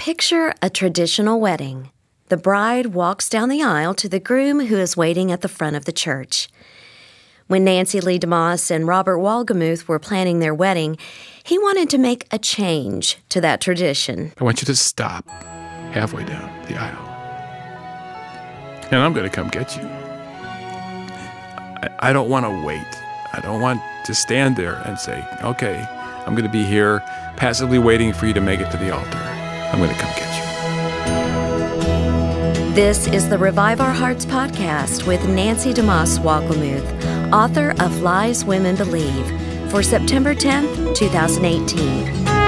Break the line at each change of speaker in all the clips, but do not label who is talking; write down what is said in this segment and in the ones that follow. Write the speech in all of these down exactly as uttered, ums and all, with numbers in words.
Picture a traditional wedding. The bride walks down the aisle to the groom who is waiting at the front of the church. When Nancy Lee DeMoss and Robert Wolgemuth were planning their wedding, he wanted to make a change to that tradition.
I want you to stop halfway down the aisle. And I'm going to come get you. I, I don't want to wait. I don't want to stand there and say, okay, I'm going to be here passively waiting for you to make it to the altar. I'm going to come get you.
This is the Revive Our Hearts podcast with Nancy DeMoss Wolgemuth, author of Lies Women Believe, for September tenth, twenty eighteen.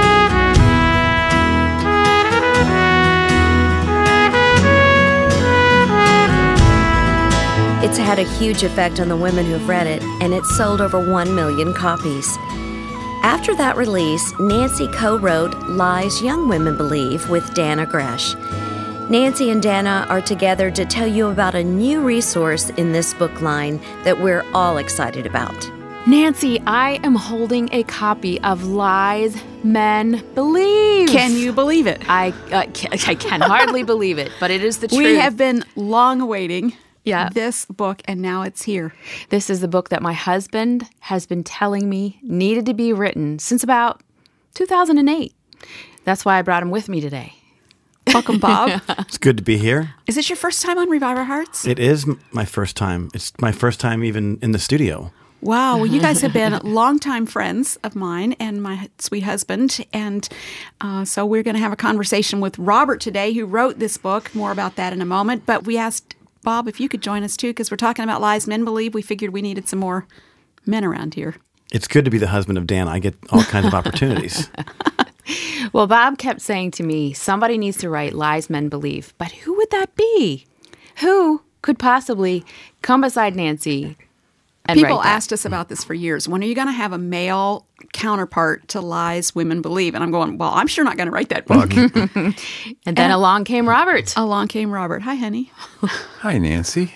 It's had a huge effect on the women who've read it, and it's sold over one million copies. After that release, Nancy co-wrote Lies Young Women Believe with Dannah Gresh. Nancy and Dannah are together to tell you about a new resource in this book line that we're all excited about.
Nancy, I am holding a copy of Lies Men Believe.
Can you believe it?
I uh, can, I can hardly believe it, but it is the truth.
We have been long awaiting
yeah.
this book, and now it's here.
This is the book that my husband has been telling me needed to be written since about two thousand eight. That's why I brought him with me today.
Welcome, Bob.
It's good to be here.
Is this your first time on Revive Our Hearts?
It is my first time. It's my first time even in the studio.
Wow. Well, you guys have been longtime friends of mine and my sweet husband. And uh, so we're going to have a conversation with Robert today, who wrote this book. More about that in a moment. But we asked Bob if you could join us, too, because we're talking about Lies Men Believe. We figured we needed some more men around here.
It's good to be the husband of Dan. I get all kinds of opportunities.
Well, Bob kept saying to me, somebody needs to write Lies Men Believe. But who would that be? Who could possibly come beside Nancy and
People
write that?
asked us about this for years. When are you going to have a male counterpart to Lies Women Believe? And I'm going, well, I'm sure not going to write that book.
And then and along came Robert.
Along came Robert. Hi, honey.
Hi, Nancy.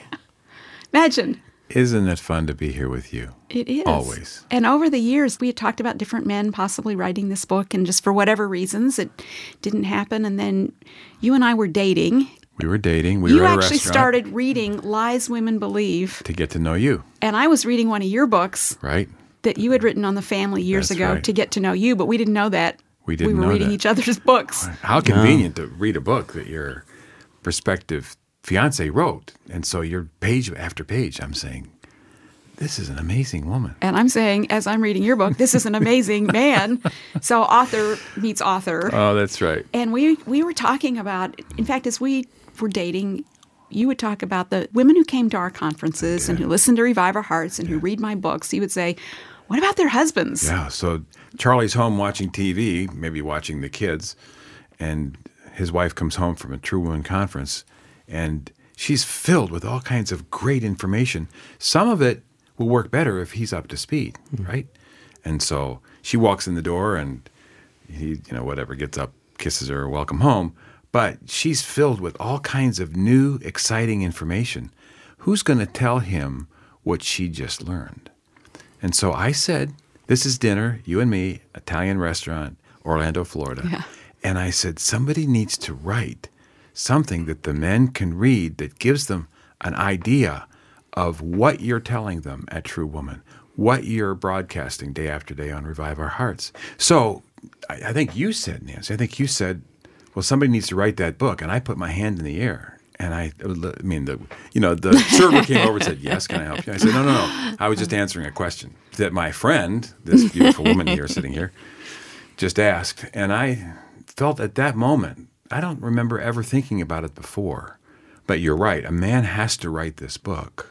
Imagine.
Isn't it fun to be here with you?
It is.
Always.
And over the years, we had talked about different men possibly writing this book, and just for whatever reasons, it didn't happen. And then you and I were dating.
We were dating. We
you
were at a
actually
restaurant
started reading Lies Women Believe.
to get to know you.
And I was reading one of your books.
Right.
That you had written on the family years
That's
ago
right.
to get to know you, but we didn't know that.
We didn't
We were
know
reading
that.
each other's books.
How convenient to read a book that your prospective fiance wrote. And so you're page after page, I'm saying, this is an amazing woman.
And I'm saying, as I'm reading your book, this is an amazing man. So author meets author.
Oh, that's right.
And we we were talking about, in fact, as we were dating, you would talk about the women who came to our conferences and who listened to Revive Our Hearts and who read my books. You would say, what about their husbands?
Yeah, so Charlie's home watching T V, maybe watching the kids, and his wife comes home from a True Women conference, and she's filled with all kinds of great information. Some of it will work better if he's up to speed, right? And so she walks in the door, and he, you know, whatever, gets up, kisses her, welcome home. But she's filled with all kinds of new, exciting information. Who's going to tell him what she just learned? And so I said, this is dinner, you and me, Italian restaurant, Orlando, Florida.
Yeah.
And I said, somebody needs to write something that the men can read that gives them an idea of what you're telling them at True Woman, what you're broadcasting day after day on Revive Our Hearts. So I, I think you said, Nancy, I think you said, well, somebody needs to write that book. And I put my hand in the air. And I, I mean, the you know, the server came over and said, yes, can I help you? I said, no, no, no. I was just answering a question that my friend, this beautiful woman here sitting here, just asked. And I felt at that moment, I don't remember ever thinking about it before. But you're right. A man has to write this book.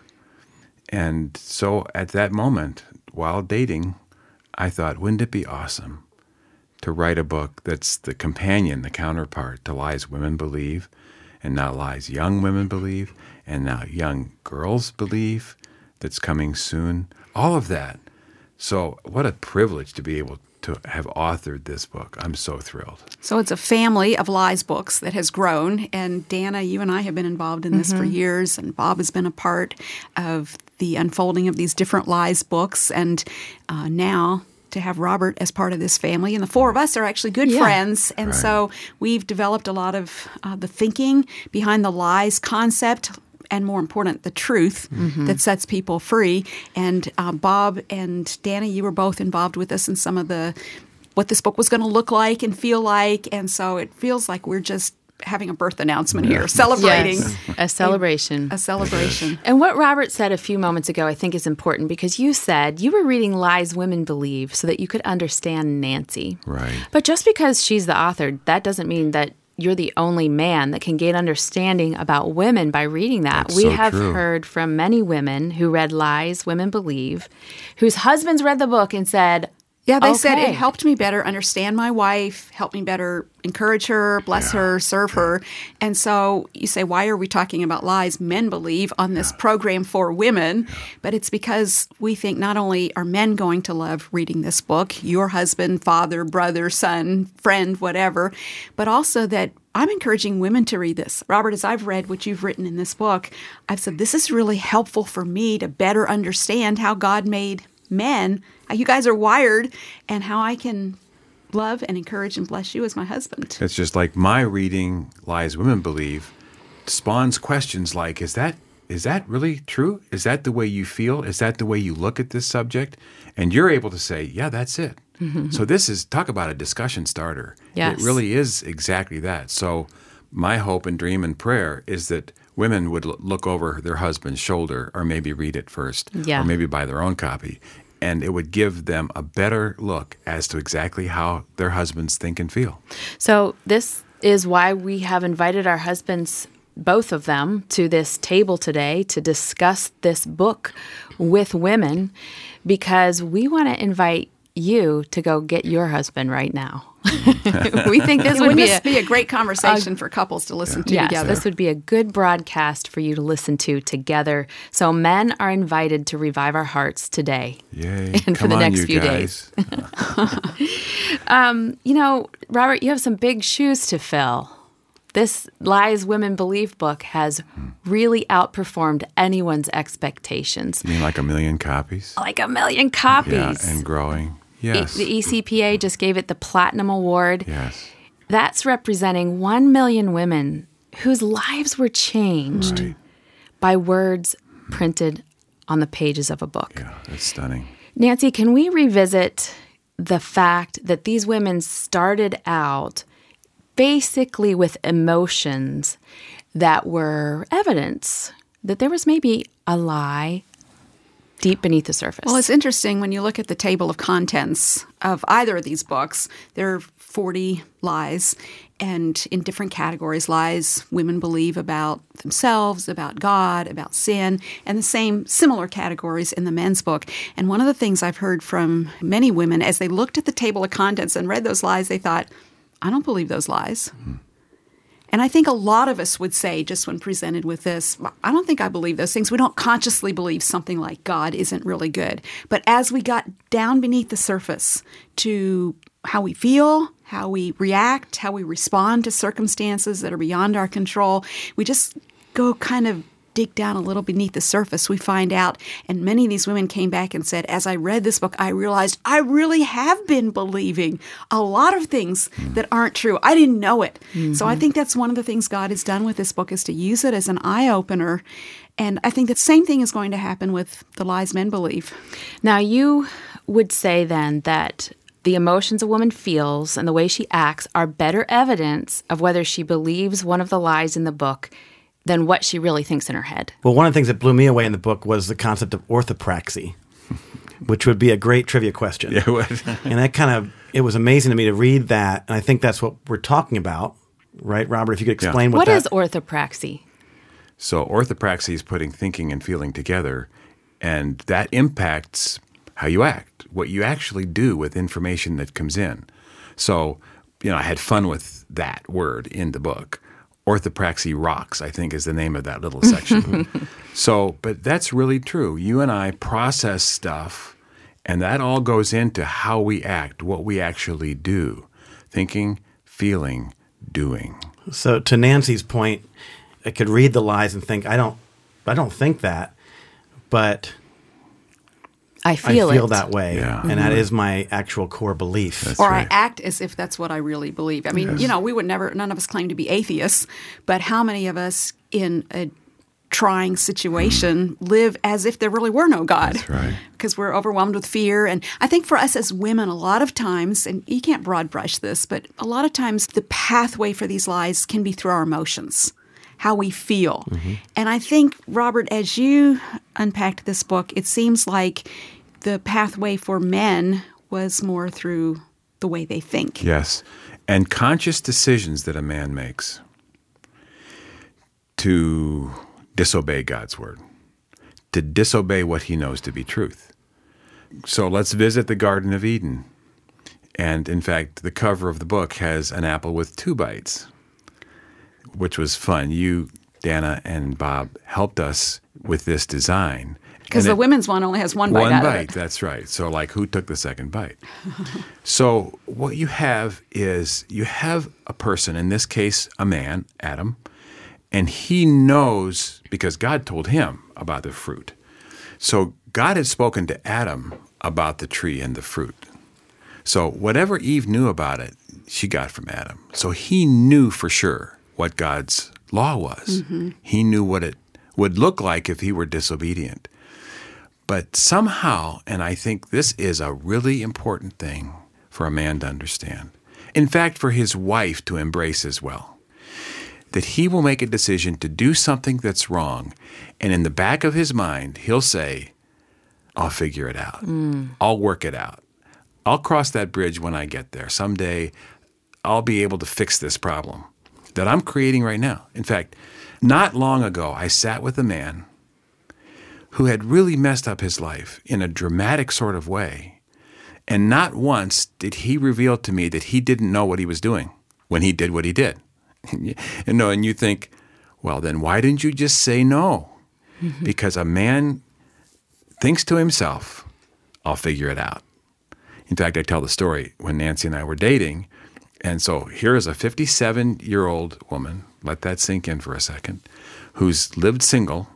And so at that moment, while dating, I thought, wouldn't it be awesome to write a book that's the companion, the counterpart to Lies Women Believe, and now Lies Young Women Believe, and now Young Girls Believe, that's coming soon. All of that. So what a privilege to be able to have authored this book. I'm so thrilled.
So it's a family of Lies books that has grown. And Dannah, you and I have been involved in this mm-hmm. for years, and Bob has been a part of the unfolding of these different Lies books. And uh, now to have Robert as part of this family. And the four of us are actually good
Yeah.
friends. And
Right.
so we've developed a lot of uh, the thinking behind the lies concept, and more important, the truth that sets people free. And uh, Bob and Danny, you were both involved with us in some of the what this book was going to look like and feel like. And so it feels like we're just having a birth announcement here, celebrating
Yes, a celebration.
a celebration.
And what Robert said a few moments ago, I think, is important because you said you were reading Lies Women Believe so that you could understand Nancy.
Right.
But just because she's the author, that doesn't mean that you're the only man that can gain understanding about women by reading that.
That's
we
so
have
true.
heard from many women who read Lies Women Believe, whose husbands read the book and said,
Yeah, they said
"Okay."
it helped me better understand my wife, helped me better encourage her, bless her, serve her. And so you say, why are we talking about lies men believe on this program for women? But it's because we think not only are men going to love reading this book, your husband, father, brother, son, friend, whatever, but also that I'm encouraging women to read this. Robert, as I've read what you've written in this book, I've said this is really helpful for me to better understand how God made men, how you guys are wired, and how I can love and encourage and bless you as my husband.
It's just like my reading Lies Women Believe spawns questions like, is that is that really true? Is that the way you feel? Is that the way you look at this subject? And you're able to say, yeah, that's it. So this is, talk about a discussion starter.
Yes.
It really is exactly that. So my hope and dream and prayer is that women would l- look over their husband's shoulder or maybe read it first
Yeah.
or maybe buy their own copy. And it would give them a better look as to exactly how their husbands think and feel.
So this is why we have invited our husbands, both of them, to this table today to discuss this book with women, because we want to invite you to go get your husband right now. We think this would
Wouldn't
be
this
a,
be a great conversation for couples to listen to
yes,
together?
this would be a good broadcast for you to listen to together. So men are invited to revive our hearts today.
Yay.
And for
Come
the
on,
next
you
few
guys.
You know, Robert, you have some big shoes to fill. This Lies Women Believe book has really outperformed anyone's expectations.
You mean like a million copies?
Like a million copies.
Yeah, and growing. Yes.
The E C P A just gave it the Platinum Award.
Yes.
That's representing one million women whose lives were changed
Right.
by words printed on the pages of a book.
Yeah, that's stunning.
Nancy, can we revisit the fact that these women started out basically with emotions that were evidence that there was maybe a lie deep beneath the surface?
Well, it's interesting when you look at the table of contents of either of these books. There are forty lies, and in different categories, lies women believe about themselves, about God, about sin, and the same similar categories in the men's book. And one of the things I've heard from many women as they looked at the table of contents and read those lies, they thought, I don't believe those lies. Mm-hmm. And I think a lot of us would say, just when presented with this, I don't think I believe those things. We don't consciously believe something like God isn't really good. But as we got down beneath the surface to how we feel, how we react, how we respond to circumstances that are beyond our control, we just go kind of dig down a little beneath the surface, we find out, and many of these women came back and said, as I read this book, I realized I really have been believing a lot of things mm-hmm. that aren't true. I didn't know it. Mm-hmm. So I think that's one of the things God has done with this book is to use it as an eye-opener. And I think the same thing is going to happen with The Lies Men Believe.
Now, you would say then that the emotions a woman feels and the way she acts are better evidence of whether she believes one of the lies in the book than what she really thinks in her head.
Well, one of the things that blew me away in the book was the concept of orthopraxy, which would be a great trivia question.
Yeah, it would.
And that kind of, it was amazing to me to read that, and I think that's what we're talking about, right, Robert? If you could explain
Yeah.
what,
What
that
is orthopraxy?
So orthopraxy is putting thinking and feeling together, and that impacts how you act, what you actually do with information that comes in. So, you know, I had fun with that word in the book. Orthopraxy rocks, I think, is the name of that little section. So, but that's really true. You and I process stuff, and that all goes into how we act, what we actually do. Thinking, feeling, doing.
So to Nancy's point, I could read the lies and think, I don't I don't think that, but
I feel
I feel
it.
that way,
Yeah.
and that is my actual core belief.
That's
or
right.
I act as if that's what I really believe. I mean, you know, we would never, none of us claim to be atheists, but how many of us in a trying situation live as if there really were no God?
That's right.
Because we're overwhelmed with fear. And I think for us as women, a lot of times, and you can't broad brush this, but a lot of times the pathway for these lies can be through our emotions, how we feel. Mm-hmm. And I think, Robert, as you unpacked this book, it seems like the pathway for men was more through the way they think.
Yes. And conscious decisions that a man makes to disobey God's word, to disobey what he knows to be truth. So let's visit the Garden of Eden. And in fact, the cover of the book has an apple with two bites, which was fun. You, Dana, and Bob helped us with this design.
Because the
it,
women's one only has one bite
One
out
bite,
of it.
that's right. So like, who took the second bite? So what you have is you have a person, in this case, a man, Adam, and he knows because God told him about the fruit. So God had spoken to Adam about the tree and the fruit. So whatever Eve knew about it, she got from Adam. So he knew for sure what God's law was. Mm-hmm. He knew what it would look like if he were disobedient. But somehow, and I think this is a really important thing for a man to understand, in fact, for his wife to embrace as well, that he will make a decision to do something that's wrong, and in the back of his mind, he'll say, I'll figure it out. Mm. I'll work it out. I'll cross that bridge when I get there. Someday, I'll be able to fix this problem that I'm creating right now. In fact, not long ago, I sat with a man who had really messed up his life in a dramatic sort of way, and not once did he reveal to me that he didn't know what he was doing when he did what he did. And no, and you think, well, then why didn't you just say no? Mm-hmm. Because a man thinks to himself, I'll figure it out. In fact, I tell the story when Nancy and I were dating. And so here is a fifty-seven-year-old woman, let that sink in for a second, who's lived single.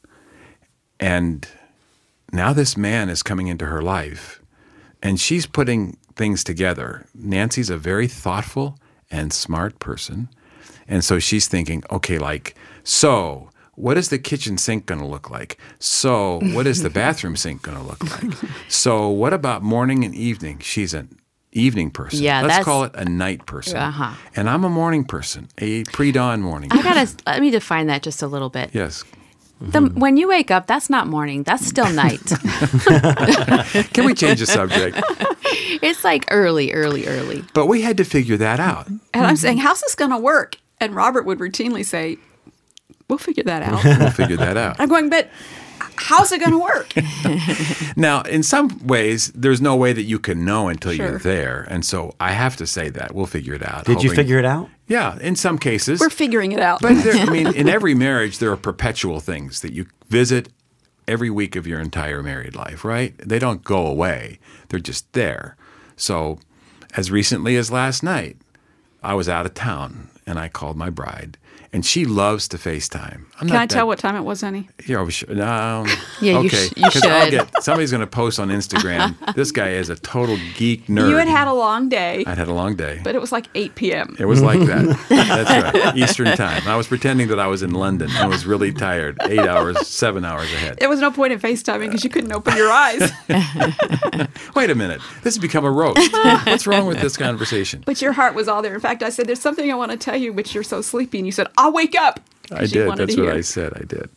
And now this man is coming into her life, and she's putting things together. Nancy's a very thoughtful and smart person. And so she's thinking, okay, like, so what is the kitchen sink going to look like? So what is the bathroom sink going to look like? So what about morning and evening? She's an evening person.
Yeah,
Let's
that's-
call it a night person.
Uh-huh.
And I'm a morning person, a pre-dawn morning
I
person.
gotta let me define that just a little bit.
Yes.
The, when you wake up, that's not morning. That's still night.
Can we change the subject?
It's like early, early, early.
But we had to figure that out.
And I'm saying, how's this going to work? And Robert would routinely say, we'll figure that out.
We'll figure that out.
I'm going, but how's it going to work?
Now, in some ways, there's no way that you can know until
Sure.
you're there. And so I have to say that. We'll figure it out.
Did you
hoping-
figure it out?
Yeah, in some cases.
We're figuring it out.
But there, I mean, in every marriage, there are perpetual things that you visit every week of your entire married life, right? They don't go away. They're just there. So as recently as last night, I was out of town, and I called my bride, and she loves to FaceTime. I'm
Can
not
I tell
that-
what time it was, honey?
Yeah, we should. No.
Yeah, you
okay.
sh- you
'Cause I'll
should.
get, somebody's going to post on Instagram. This guy is a total geek nerd.
You had had a long day,
I'd had a long day.
but it was like eight p.m.
It was like that. That's right. Eastern time. I was pretending that I was in London. I was really tired. Eight hours, seven hours ahead.
There was no point in FaceTiming because you couldn't open your eyes.
Wait a minute. This has become a roast. What's wrong with this conversation?
But your heart was all there. In fact, I said, there's something I want to tell you, but you're so sleepy. And you said, I'll wake up.
I
'Cause you
did.
wanted
That's
to
what
hear.
I said. I did.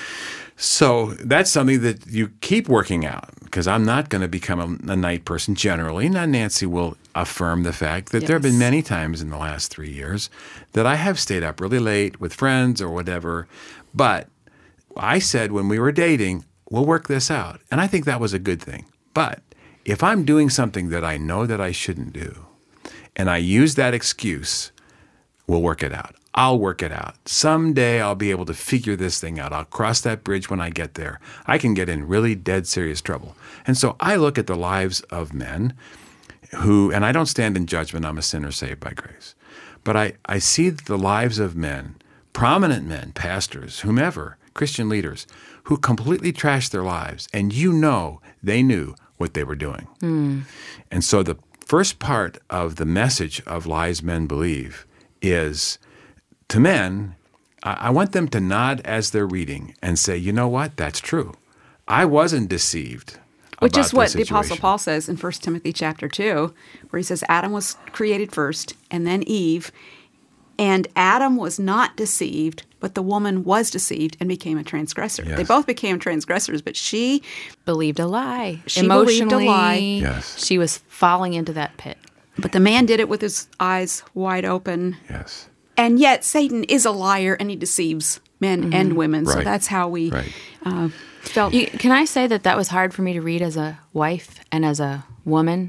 So that's something that you keep working out, because I'm not going to become a, a night person generally. Now, Nancy will affirm the fact that there have been
Yes.
many times in the last three years that I have stayed up really late with friends or whatever. But I said when we were dating, we'll work this out. And I think that was a good thing. But if I'm doing something that I know that I shouldn't do, and I use that excuse, we'll work it out. I'll work it out. Someday I'll be able to figure this thing out. I'll cross that bridge when I get there. I can get in really dead serious trouble. And so I look at the lives of men who, and I don't stand in judgment, I'm a sinner saved by grace. But I, I see the lives of men, prominent men, pastors, whomever, Christian leaders, who completely trashed their lives, and you know they knew what they were doing. Mm. And so the first part of the message of Lies Men Believe is, to men, I, I want them to nod as they're reading and say, you know what, that's true. I wasn't deceived.
Which is what the
situation.
Apostle Paul says in First Timothy chapter two, where he says Adam was created first and then Eve, and Adam was not deceived, but the woman was deceived and became a transgressor.
Yes.
They both became transgressors, but she
Believed a lie.
She
Emotionally,
believed a lie.
Yes.
She was falling into that pit.
but the man did it with his eyes wide open.
Yes.
And yet Satan is a liar and he deceives men mm-hmm. and women. So
Right.
that's how we
Right.
uh, felt.
You, can I say that that was hard for me to read as a wife and as a woman?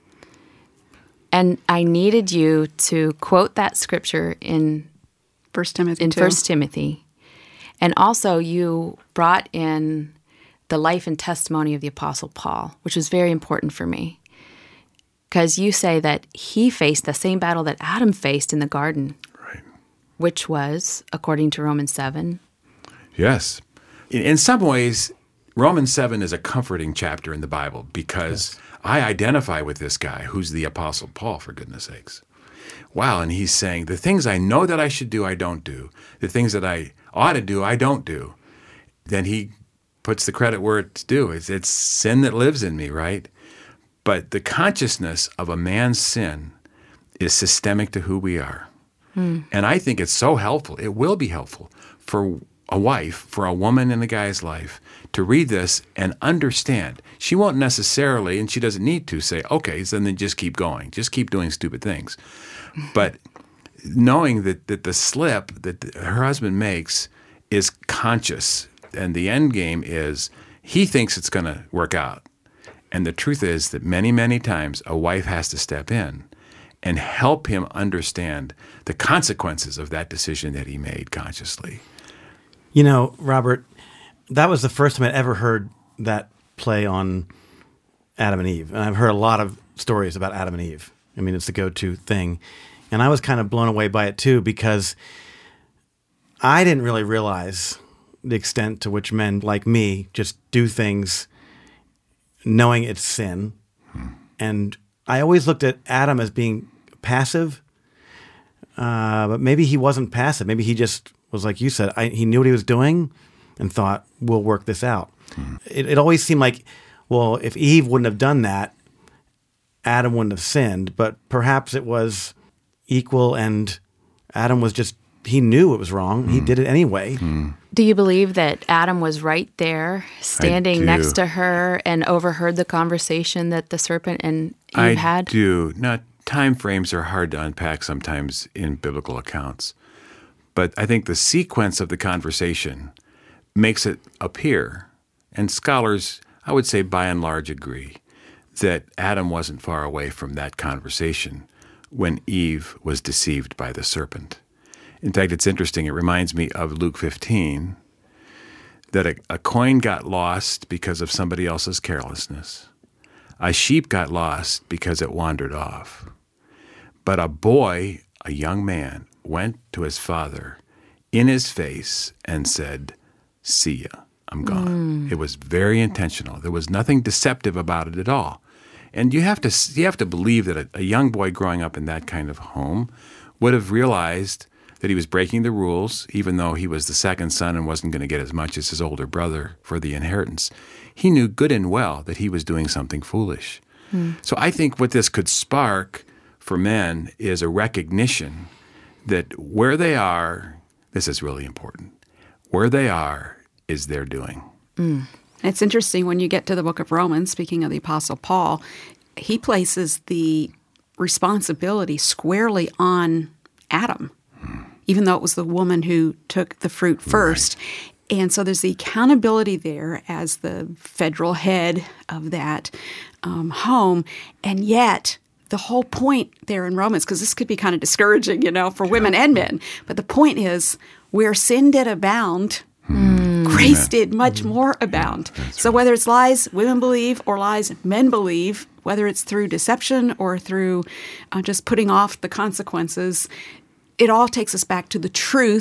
And I needed you to quote that scripture in
First Timothy
in
two.
First Timothy. And also you brought in the life and testimony of the Apostle Paul, which was very important for me. Because you say that he faced the same battle that Adam faced in the garden.
Right.
Which was, according to Romans seven.
Yes. In, in some ways, Romans seven is a comforting chapter in the Bible because yes. I identify with this guy who's the Apostle Paul, for goodness sakes. Wow, and he's saying, the things I know that I should do, I don't do. The things that I ought to do, I don't do. Then he puts the credit where it's due. It's, it's sin that lives in me, right? But the consciousness of a man's sin is systemic to who we are. Hmm. And I think it's so helpful, it will be helpful for a wife, for a woman in a guy's life, to read this and understand. She won't necessarily, and she doesn't need to, say, okay, so then just keep going. Just keep doing stupid things. But knowing that, that the slip that her husband makes is conscious, and the end game is he thinks it's going to work out. And the truth is that many, many times a wife has to step in and help him understand the consequences of that decision that he made consciously.
You know, Robert, that was the first time I'd ever heard that play on Adam and Eve. And I've heard a lot of stories about Adam and Eve. I mean, it's the go-to thing. And I was kind of blown away by it too, because I didn't really realize the extent to which men like me just do things knowing it's sin. Hmm. And I always looked at Adam as being passive, uh, but maybe he wasn't passive. Maybe he just was like you said, I, he knew what he was doing and thought, we'll work this out. Hmm. It, it always seemed like, well, if Eve wouldn't have done that, Adam wouldn't have sinned, but perhaps it was equal and Adam was just, he knew it was wrong. Hmm. He did it anyway. Hmm.
Do you believe that Adam was right there, standing next to her, and overheard the conversation that the serpent and Eve
I
had?
I do. Now, time frames are hard to unpack sometimes in biblical accounts. But I think the sequence of the conversation makes it appear, and scholars, I would say by and large, agree, that Adam wasn't far away from that conversation when Eve was deceived by the serpent. In fact, it's interesting. It reminds me of Luke fifteen, that a, a coin got lost because of somebody else's carelessness. A sheep got lost because it wandered off. But a boy, a young man, went to his father in his face and said, see ya, I'm gone. Mm. It was very intentional. There was nothing deceptive about it at all. And you have to you have to believe that a, a young boy growing up in that kind of home would have realized that he was breaking the rules, even though he was the second son and wasn't going to get as much as his older brother for the inheritance. He knew good and well that he was doing something foolish. Mm. So I think what this could spark for men is a recognition that where they are, this is really important, where they are is their doing.
Mm. It's interesting when you get to the book of Romans, speaking of the Apostle Paul, he places the responsibility squarely on Adam, mm. even though it was the woman who took the fruit first. Right. And so there's the accountability there as the federal head of that um, home. And yet the whole point there in Romans, because this could be kind of discouraging, you know, for women and men, but the point is where sin did abound, mm. grace yeah. did much more abound. That's so right. whether it's lies women believe or lies men believe, whether it's through deception or through uh, just putting off the consequences, it all takes us back to the truth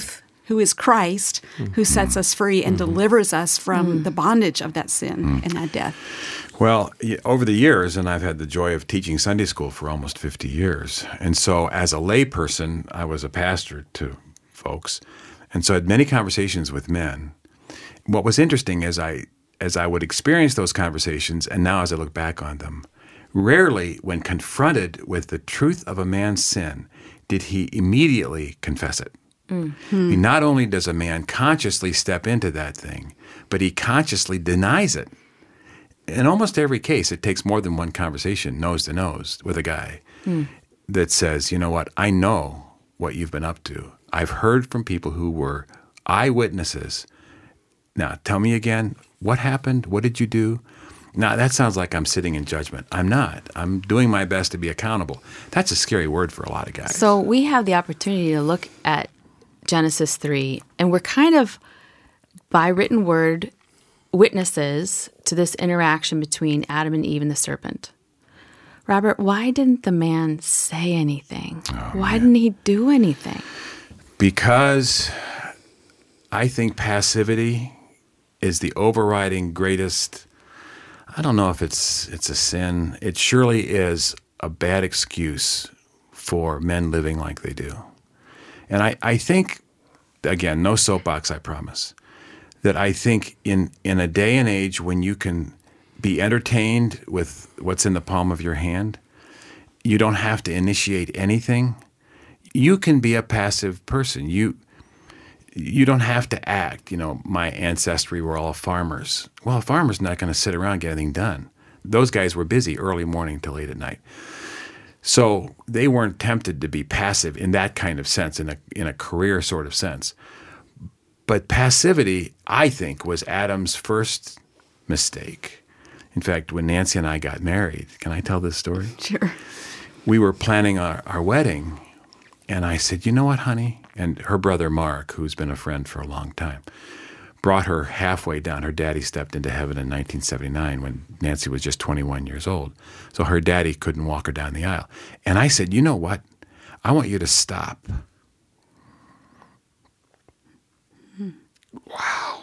who is Christ, who sets us free and delivers us from the bondage of that sin and that death.
Well, y- over the years, and I've had the joy of teaching Sunday school for almost fifty years. And so as a layperson, I was a pastor to folks. And so I had many conversations with men. What was interesting is I, as I would experience those conversations, and now as I look back on them, rarely when confronted with the truth of a man's sin did he immediately confess it. Mm-hmm. I mean, not only does a man consciously step into that thing, but he consciously denies it. In almost every case, it takes more than one conversation, nose to nose, with a guy mm. that says, you know what, I know what you've been up to. I've heard from people who were eyewitnesses. Now, tell me again, what happened? What did you do? Now, that sounds like I'm sitting in judgment. I'm not. I'm doing my best to be accountable. That's a scary word for a lot of guys.
So we have the opportunity to look at Genesis three, and we're kind of, by written word, witnesses to this interaction between Adam and Eve and the serpent. Robert, why didn't the man say anything? Oh, why man. didn't he do anything?
Because I think passivity is the overriding greatest, I don't know if it's it's a sin. It surely is a bad excuse for men living like they do. And I, I think, again, no soapbox, I promise, that I think in, in a day and age when you can be entertained with what's in the palm of your hand, you don't have to initiate anything. You can be a passive person. You you don't have to act. You know, my ancestry were all farmers. Well, a farmer's not going to sit around and get anything done. Those guys were busy early morning till late at night. So they weren't tempted to be passive in that kind of sense, in a in a career sort of sense. But passivity, I think, was Adam's first mistake. In fact, when Nancy and I got married, can I tell this story?
Sure.
We were planning our, our wedding, and I said, you know what, honey? And her brother, Mark, who's been a friend for a long time, brought her halfway down. Her daddy stepped into heaven in nineteen seventy-nine when Nancy was just twenty-one years old. So her daddy couldn't walk her down the aisle. And I said, you know what? I want you to stop. Mm. Wow.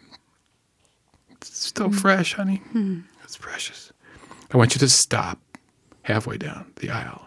It's still mm. fresh, honey. Mm. It's precious. I want you to stop halfway down the aisle.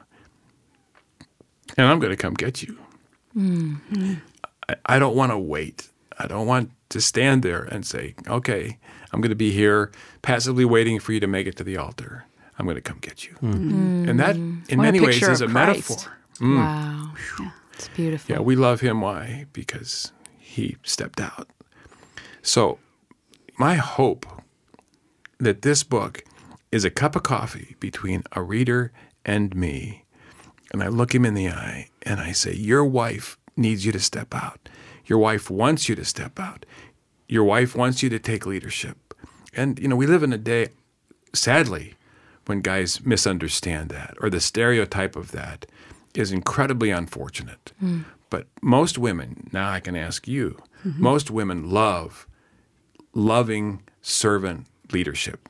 And I'm going to come get you. Mm. I, I don't want to wait. I don't want to stand there and say, okay, I'm going to be here passively waiting for you to make it to the altar. I'm going to come get you. Mm. And that, in
what
many
a
ways, is a
Christ.
metaphor.
Mm. Wow. Yeah, it's beautiful.
Yeah, we love him. Why? Because he stepped out. So my hope that this book is a cup of coffee between a reader and me, and I look him in the eye and I say, your wife needs you to step out. Your wife wants you to step out. Your wife wants you to take leadership. And, you know, we live in a day, sadly, when guys misunderstand that, or the stereotype of that is incredibly unfortunate. Mm. But most women, now I can ask you, mm-hmm. most women love loving servant leadership.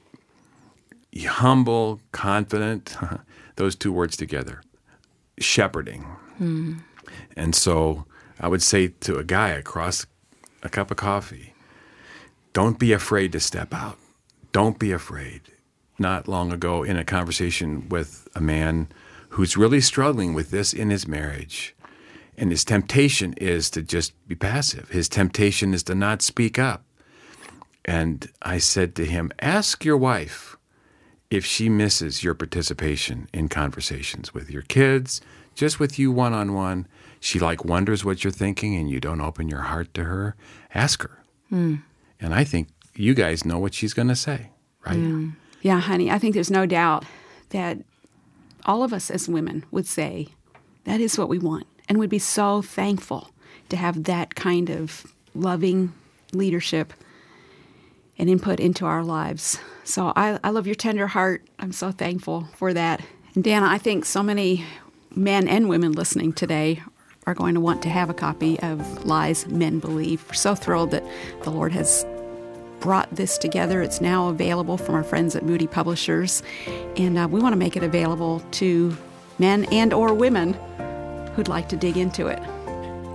Humble, confident, those two words together, shepherding. Mm. And so I would say to a guy across a cup of coffee, don't be afraid to step out. Don't be afraid. Not long ago, in a conversation with a man who's really struggling with this in his marriage, and his temptation is to just be passive. His temptation is to not speak up. And I said to him, ask your wife if she misses your participation in conversations with your kids, just with you one-on-one. She like wonders what you're thinking and you don't open your heart to her. Ask her. Mm. And I think you guys know what she's going to say, right?
Mm. Yeah, honey, I think there's no doubt that all of us as women would say that is what we want and would be so thankful to have that kind of loving leadership and input into our lives. So I, I love your tender heart. I'm so thankful for that. And Dana, I think so many men and women listening today are going to want to have a copy of Lies Men Believe. We're so thrilled that the Lord has brought this together. It's now available from our friends at Moody Publishers, and uh, we want to make it available to men and or women who'd like to dig into it.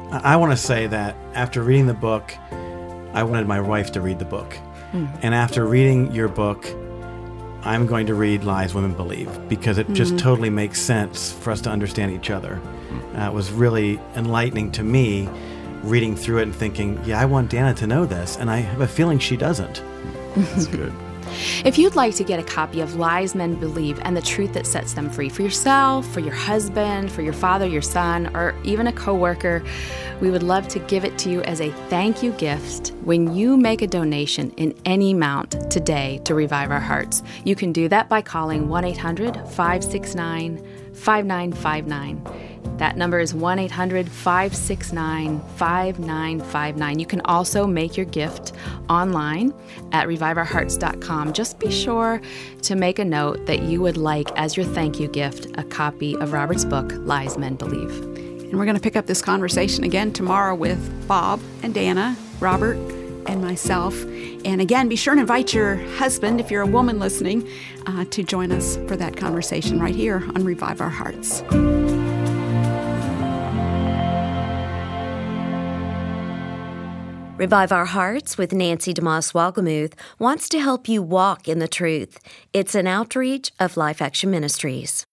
I want to say that after reading the book, I wanted my wife to read the book. Mm. And after reading your book, I'm going to read Lies Women Believe, because it mm. just totally makes sense for us to understand each other. Uh, it was really enlightening to me reading through it and thinking, yeah, I want Dana to know this, and I have a feeling she doesn't.
That's good.
If you'd like to get a copy of Lies Men Believe and the Truth That Sets Them Free for yourself, for your husband, for your father, your son, or even a coworker, we would love to give it to you as a thank you gift when you make a donation in any amount today to Revive Our Hearts. You can do that by calling one eight hundred, five six nine, five nine five nine. That number is one eight hundred, five six nine, five nine five nine. You can also make your gift online at revive our hearts dot com. Just be sure to make a note that you would like, as your thank you gift, a copy of Robert's book, Lies Men Believe.
And we're going to pick up this conversation again tomorrow with Bob and Dana, Robert and myself. And again, be sure and invite your husband, if you're a woman listening, uh, to join us for that conversation right here on Revive Our Hearts.
Revive Our Hearts with Nancy DeMoss Wolgemuth wants to help you walk in the truth. It's an outreach of Life Action Ministries.